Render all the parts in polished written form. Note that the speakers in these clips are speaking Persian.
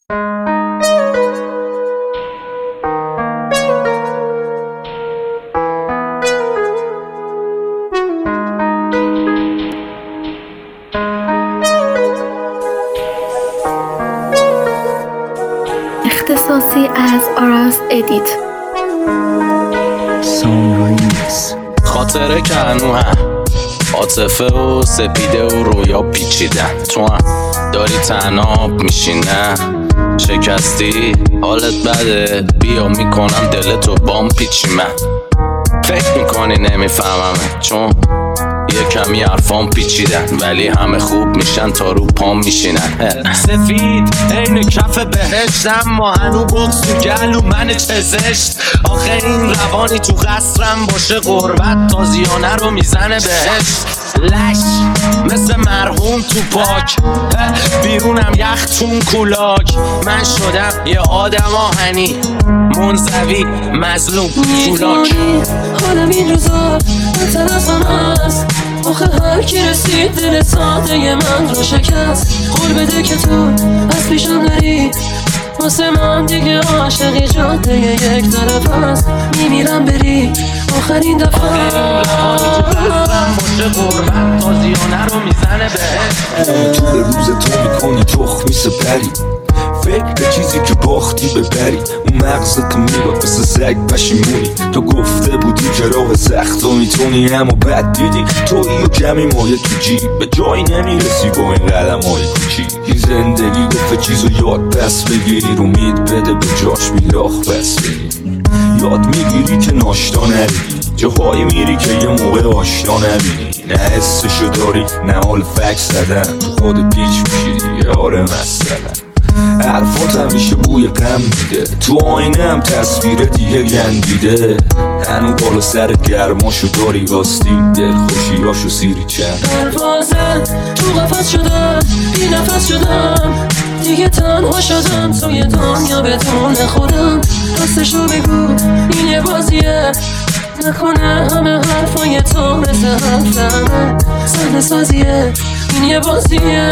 اختصاصی از آراس ادیت. خاطره که هنو هم عاطفه و سپیده و رویا پیچیدن. تو هم داری تنها میشینه، شکستی حالت بده، بیا میکنم دلتو بام پیچی. من فکر میکنی نمیفهممه چون یه کمی حرفام پیچیدن، ولی همه خوب میشن تا رو پام میشینن. سفید این کف بهشتم، ما هنو بغض تو گلو من چزشت. آخه این روانی تو قصرم باشه غربت، تازیانه رو میزنه بهشت. لش مثل مرحوم تو پاک، بیرونم یختون کولاک. من شدم یه آدم آهنی، منزوی مظلوم چولاک. حالم این روزا من طرفم هست، آخه هر کی رسید دل ساده من رو شکست. قول بده که تو از پیشم نری، واسه من دیگه عاشقی جاده یک طرف هست. میمیرم بری آخرین دفعه، باشه غربت تازیانه رو میزنه بهش. طول روز تو میکنی تخمی سپری، فکر به چیزی که باختی ببری. اون مغزت میباد مثل سگ پشیمونی، تو گفته بودی که راه سخت و میتونی، اما بد دیدی تویی و کمی مایه تو جیب، به جایی نمیرسی با این قدم های کوچی. این زندگی گفته چیزو یاد پس بگیر، امید بده به جاش میلاخ بس بگیر. یاد میگیری که ناشتا نبینی، جاهایی میری که یه موقع آشنا نبینی. نه حسشو داری نه حال فکر زدن، تو خود پیچ میشی دیگه آره مثلا. حرفات همیشه بوی غم میده، تو آینه هم تصویر دیگه گندیده. هنو بالا سر گرماشو داری واستی، دل خوشیاشو سیری چند. پروازه تو قفس شدم، بی نفس شدم، دیگه تنها شدم توی دنیا بدون خودم. راستشو بگو این یه بازیه، نکنه همه حرفای تو مثل حرفمه. صحنه سازیه این یه بازیه.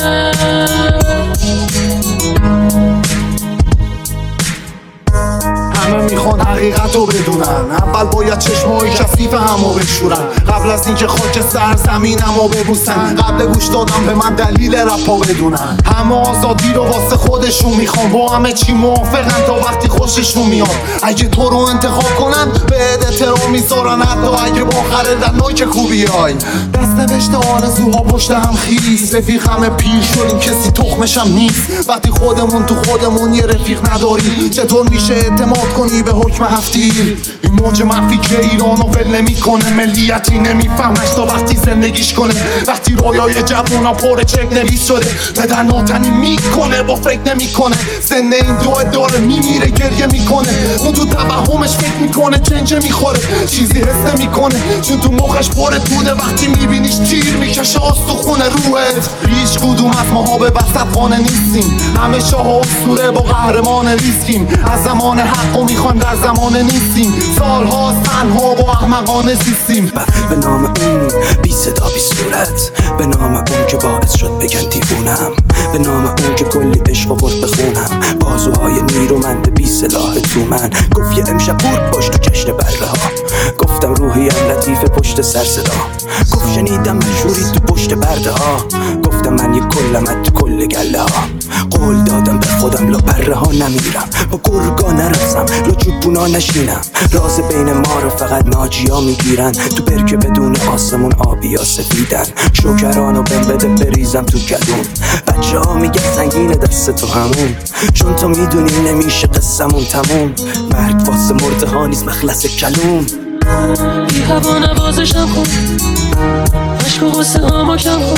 همه میخوان حقیقت رو بدونن، اول باید چشمای کثیف همو بشورن، قبل از اینکه خاک سرزمینم رو ببوسن، قبل گوش دادم به من دلیل رپا بدونن. همه آزادی رو واسه خودشون میخوان، با همه چی موافقن تا وقتی خوششون میاد. اگه تو رو انتخاب کنن به احترام میذارن، حتی اگه با خریدن که خوبی های. دست نوشته آرزوها پشت هم خیس، رفیق همه پیر شدیم کسی تخمشم نیست. وقتی خودمون تو خودمون یه رفیق نداری، چطور میشه اعتماد کنی به حکم هفتیر؟ این موج منفی که ایرانو ول نمیکنه، ملیتی نمیفهمش تا وقتی زندگیش کنه. وقتی رویای جوونا پر چک نویس شده، پدر ناتنی میکنه با فکر نمیکنه. سن این دوه داره میمیره گریه میکنه، اون تو توهمش فکر میکنه چنجه میخوره، چیزی حس نمیکنه چون تو مخش پرت بوده. وقتی میبینیش تیر میکشه استخونه روحت. هیچ کدوم از ماها به وسط خانه نیستیم، همه شاه اسطوره با قهرمان ریسکیم. از زمان حقو میخوان در زمان نیستیم، سالهاست تنها با احمقانه زیستیم. به نام اون بی صدا بی صورت، به نام اون که باعث شد بگن دیوونم، به نام اون که کلی عشق آورد بخونم. بازوهای نیرومند بی سلاح تو من، گفت یه امشب بود باش تو جشن بره ها. گفتم روحیم لطیف پشت سر صدا، گفت شنیدم مشهوری تو پشت برده ها. گفتم من یه کلم تو کل گله ها، قول دادم به خودم لا بره ها نمیرم، با گرگا نرسم لا چوبونا نشینم. راز بین ما رو فقط ناجیا میگیرن، تو برکه بدون آسمون آبی یا سفیدن. شکرانو بهم بده بریزم تو گلون، بچه ها میگن سنگین دست تو همون، چون تو میدونی نمیشه قصمون تموم. مرگ واسه مرده ها نیست مخلص کلوم. بی هوا نوازشم کن، عشق و غصه هامو کم کن،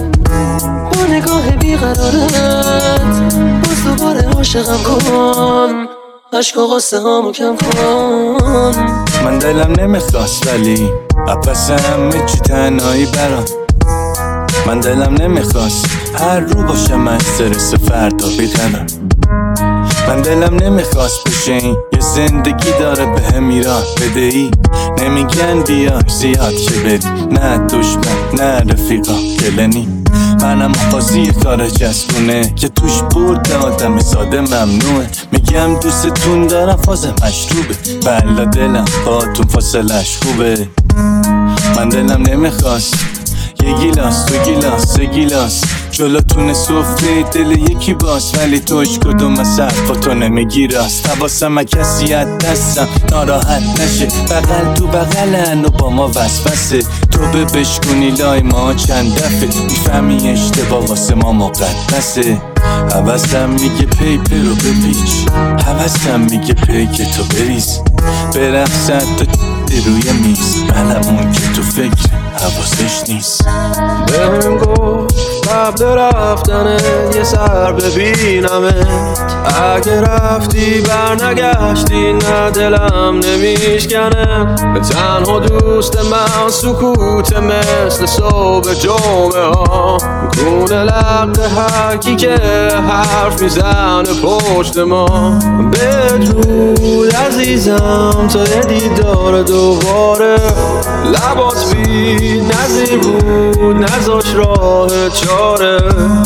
با نگاه بیقرارت باز دوباره عاشقم کن. عشق و غصه هامو کم کن. من دلم نمیخواست ولی اپس همه چی تنهایی برام. من دلم نمیخواست هر رو باشم استرس فردا بیقرار. من دلم نمیخواست بشه این یه زندگی داره به هم ایران بدهی. نمیگن بیا زیاد که بری، نه دشمن نه رفیقا گلنی. منم قاضی کار چسبونه که توش برد آدم ساده ممنوعه. میگم دوستتون دارم فاز مشروبه، بلا دلم باتون فاصلش خوبه. من دلم نمیخواست یه گیلاس دو گیلاس سه گیلاس جلوتون سفره دل یکی باز، ولی توش کدوم از حرفاتو نمیگی راست. حواسم کسی از دستم ناراحت نشه، بغل تو بغلن و با ما وسوسه. تو بشکنی لای ما چند دفعه، میفهمی اشتباه واسه ما مقدسه. حواسم میگه پیپر رو بپیچ، حواسم میگه پیک تو بریز، برقصد تا روی میز. منم اون که تو فکر حواسش نیست. بهم گفت قبل رفتن یه سر ببینمت، اگه رفتی بر نگشتی نه دلم نمیشکنه. تنها دوست من سکوت مثل صبح جمعه ها، گونه لق هر کی که حرف میزنه پشت ما. بدرود عزیزم تا یه دیدار دوباره، لبات بی نظیر بود نذاش راه چاره.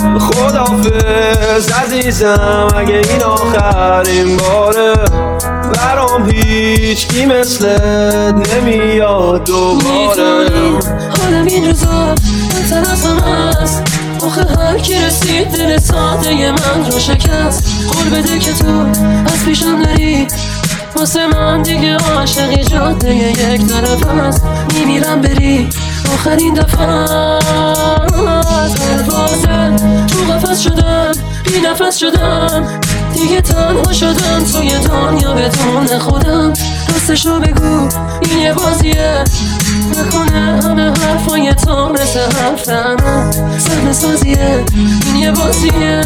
خداحافظ عزیزم اگه این آخرین باره، برام هیچکی مثلت نمیاد دوباره. حالم این روزا بهتر از همه است، آخه هر کی رسید دل ساده من رو شکست. قول بده که تو از پیشم نری، واسه من دیگه عاشقی جاده یک طرف هست. میمیرم بری آخرین دفعه از پروازه، تو قفس شدم بی نفس شدم، دیگه تنها شدم توی دنیا بدون خودم. راستشو بگو این یه بازیه، نکنه همه حرفای تو مثل حرف من صحنه سازیه. این یه بازیه.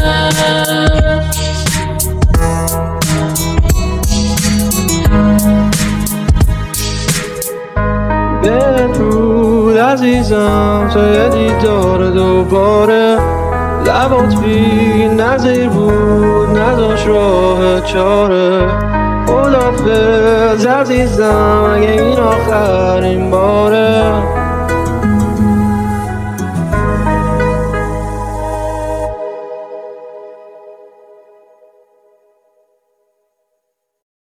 بدرود عزیزم تا یه دیدار دوباره، لبات بی نظیر بود نذاش راه چاره. خداحافظ عزیزم اگه این آخرین باره،